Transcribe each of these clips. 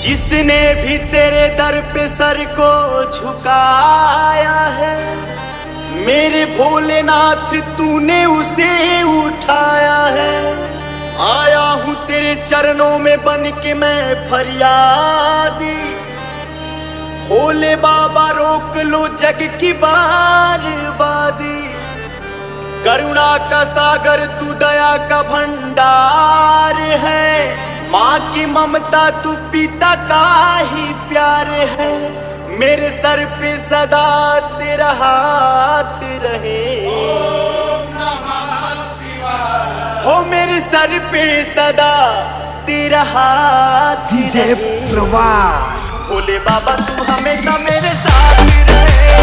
जिसने भी तेरे दर पे सर को झुकाया है, मेरे भोलेनाथ तूने उसे उठाया है। आया हूँ तेरे चरणों में बन के मैं फरियादी, भोले बाबा रोक लो जग की बर्बादी। करुणा का सागर तू दया का भंडार है, माँ की ममता तू पिता का ही प्यार है। मेरे सर पे सदा तेरा हाथ रहे, हो मेरे सर पे सदा तेरा हाथ डीजे प्रवाह। भोले बाबा तू हमेशा मेरे साथ रहे,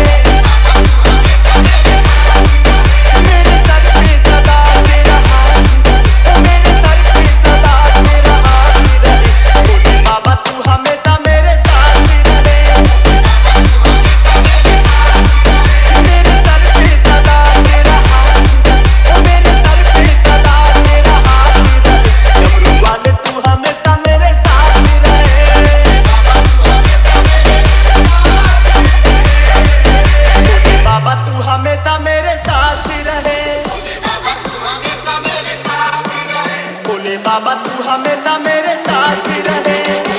मेरे सर पे सदा तेरा हाथ, मेरे सर पे सदा तेरा हाथ रहे। भोले बाबा तू हमेशा मेरे साथ रहे, मेरे सर पे सदा तेरा हाथ, मेरे सर पे सदा तेरा हाथ रहे। डमरू वाले तू हमेशा मेरे साथ रहे, बाबा तू हमेशा मेरे साथ रहे, भोले बाबा तू हमेशा मेरे साथ रहे।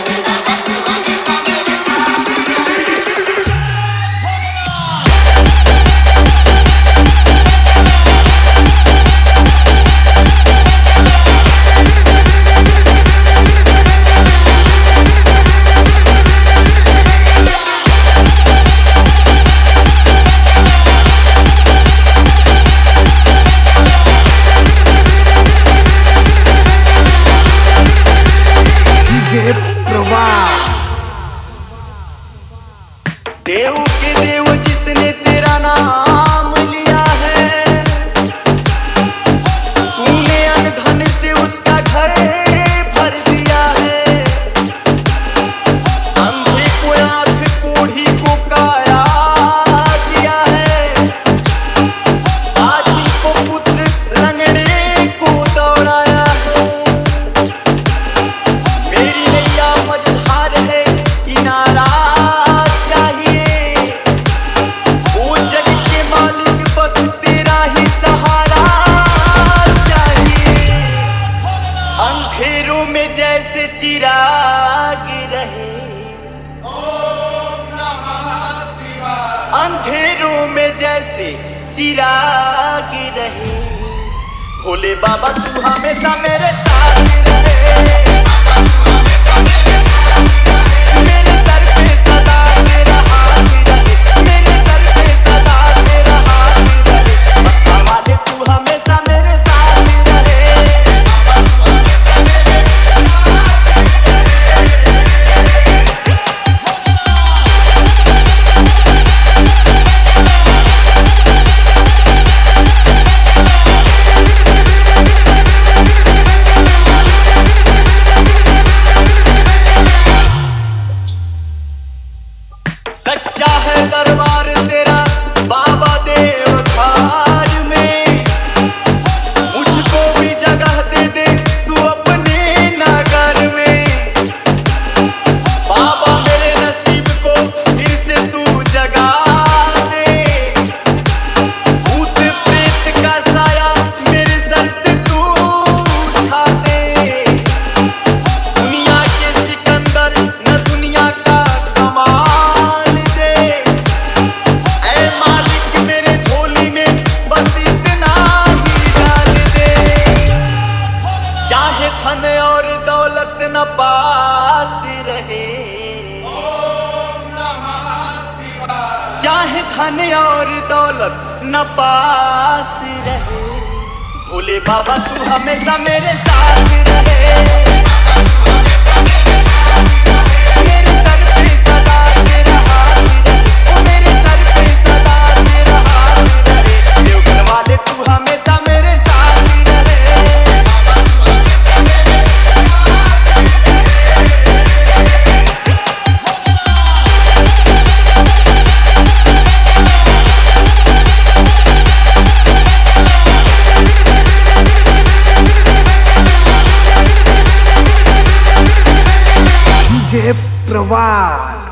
डीजे प्रवाह। देव के देव जिसने तेरा नाम लिया है, तूने अनधन से उसका घर भर दिया है। अंधे को आंख, कोढ़ी को काया दिया है, आदमी को पुत्र, लंगड़े को दौड़ाया है। मेरी नैया मझधार है, किनारा चाहिए, वो जग के मालिक बस तेरा ही सहारा चाहिए। अंधेरों में जैसे चिराग रहे, अंधेरों में जैसे चिराग रहे। भोले बाबा तू हमेशा मेरे साथ रहे, मेरे सर पे सदा तेरा हाथ रहे, मेरे सर पे सदा तेरा हाथ रहे। बसवा वाले तू हमेशा मेरे साथ रहे, सच्चा है दरबार तेरा बाबा देव धार में। मुझको भी जगह दे दे तू अपने नगर में, बाबा मेरे नसीब को फिर से तू जगा दे। भूत प्रेत का साया मेरे सर से तू उठा दे। दुनिया के सिकंदर न दुनिया का कमाल दे, ऐ मालिक मेरे झोली में बस इतना ही डाल दे। चाहे धन और दौलत न पास रहे, चाहे धन और दौलत न पास रहे। भोले बाबा तू हमेशा मेरे साथ रहे, मेरे सर पे सदा तेरा हाथ रहे, मेरे सर पे सदा तेरा हाथ रहे। देवघर वाले तू हमेशा मेरे साथ रहे, डीजे प्रवास